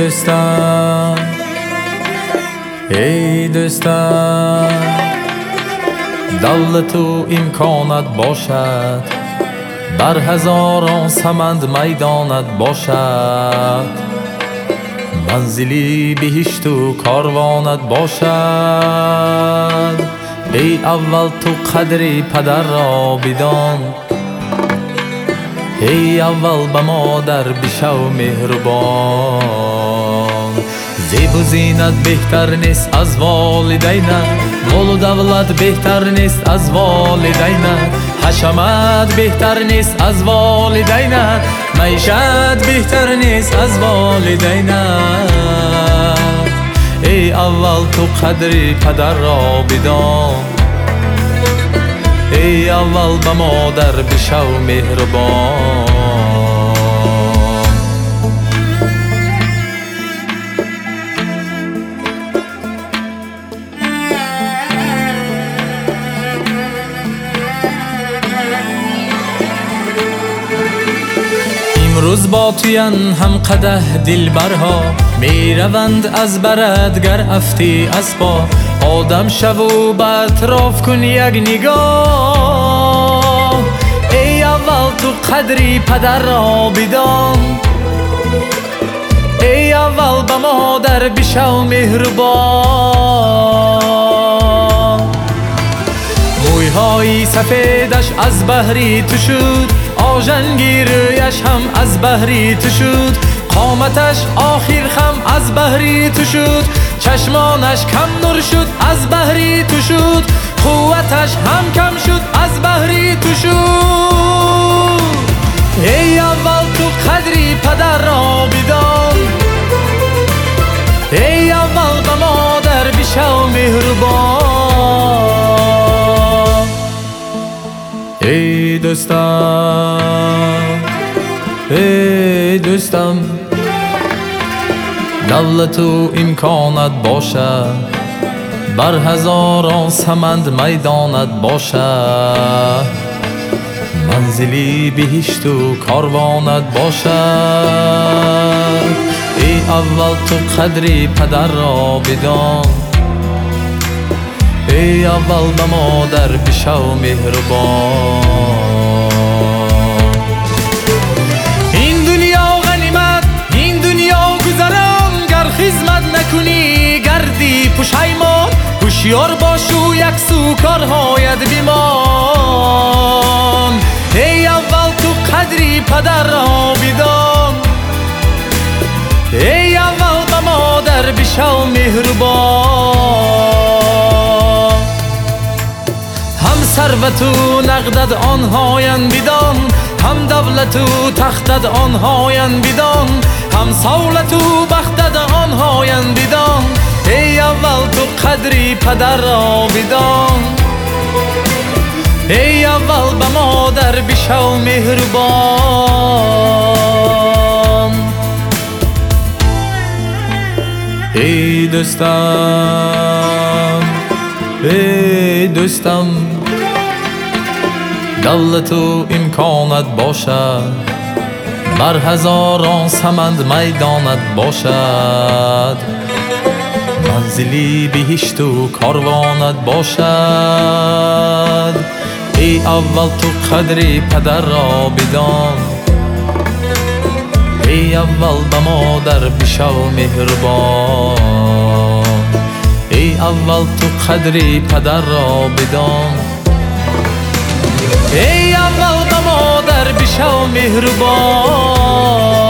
دوستم ای دوستم، دولت و امکانت باشد، بر هزاران سمند میدانت باشد، منزلی بهشت و کاروانت باشد. ای اول تو قدر پدر را بدان، ای اول به مادر بشو مهربان. زیب و زینت بهتر نیست از والدینت، مال و دولت بهتر نیست از والدینت، حشمت بهتر نیست از والدینت، معیشت بهتر نیست از والدینت. ای اول تو قدر پدر را بدان، ای اول به مادر بشو مهربان. امروز با تویان هم قده دلبرها، می روند از برد گر افتی از پا. آدم شو و به اطراف کن یک نگاه، ای اول تو قدری پدر را بدان، ای اول به مادر بشو مهربان. مویهای سفیدش از بهری تو شد، آژنگیرش هم از بهری تو شد، قامتش آخر خم از بهری تو شد، چشمانش کم نور شد از بهری تو شد، قوتش هم کم شد از بهری تو شد. ای اول تو قدری پدر را بدان، ای اول به مادر بشو مهربان. ای دوستم ای دوستم، دولت و امکانت باشد، بر هزاران سمند میدانت باشد، منزلی بهشت و کاروانت باشد. ای اول تو قدری پدر را بدان، ای اول به مادر بشو مهربان. این دنیا غنیمت، این دنیا گذران، گر خدمت نکنی گردی پشیمان. هوشیار باش و یک سو کارهایت بمان، ای اول تو قدری پدر را بدان، ای اول به مادر بشو مهربان. هم ثروت و نقدت آنهاین بدان، هم دولت و تختت آنهاین بدان، هم سولت و بختت آنهاین بدان، ای اول تو قدری پدر را بدان، ای اول به مادر بشو مهربان. ای دوستم ای دوستم، دولت و امکانت باشد، بر هزاران سمند میدانت باشد، منزلی بهشت و کاروانت باشد. ای اول تو قدری پدر را بدان، ای اول به مادر بشو مهربان. ای اول تو قدری پدر را بدان، ای اول به مادر بشو مهربان.